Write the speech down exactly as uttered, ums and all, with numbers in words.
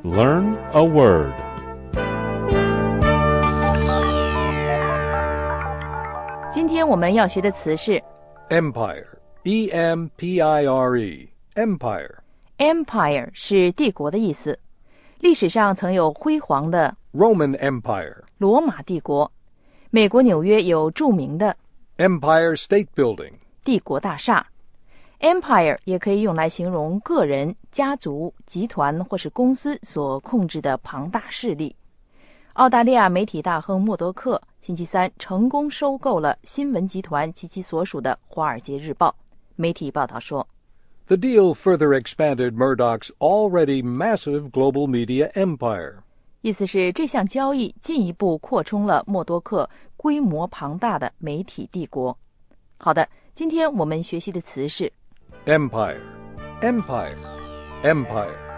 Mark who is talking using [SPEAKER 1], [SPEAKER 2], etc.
[SPEAKER 1] Learn a word.
[SPEAKER 2] Empire. 今天我们要学的词是
[SPEAKER 3] Empire, E M P I R E, Empire.
[SPEAKER 2] Empire 是帝国的意思，历史上曾有辉煌的
[SPEAKER 3] Roman Empire.
[SPEAKER 2] 罗马帝国，美国纽约有著名的
[SPEAKER 3] Empire State Building.
[SPEAKER 2] 帝国大厦。Empire 也可以用来形容个人、家族、集团或是公司所控制的庞大势力。澳大利亚媒体大亨默多克星期三成功收购了新闻集团及其所属的《华尔街日报》。媒体报道说
[SPEAKER 3] The deal further expanded Murdoch's already massive global media empire.
[SPEAKER 2] 意思是这项交易进一步扩充了默多克规模庞大的媒体帝国。好的，今天我们学习的词是
[SPEAKER 3] Empire, Empire, Empire.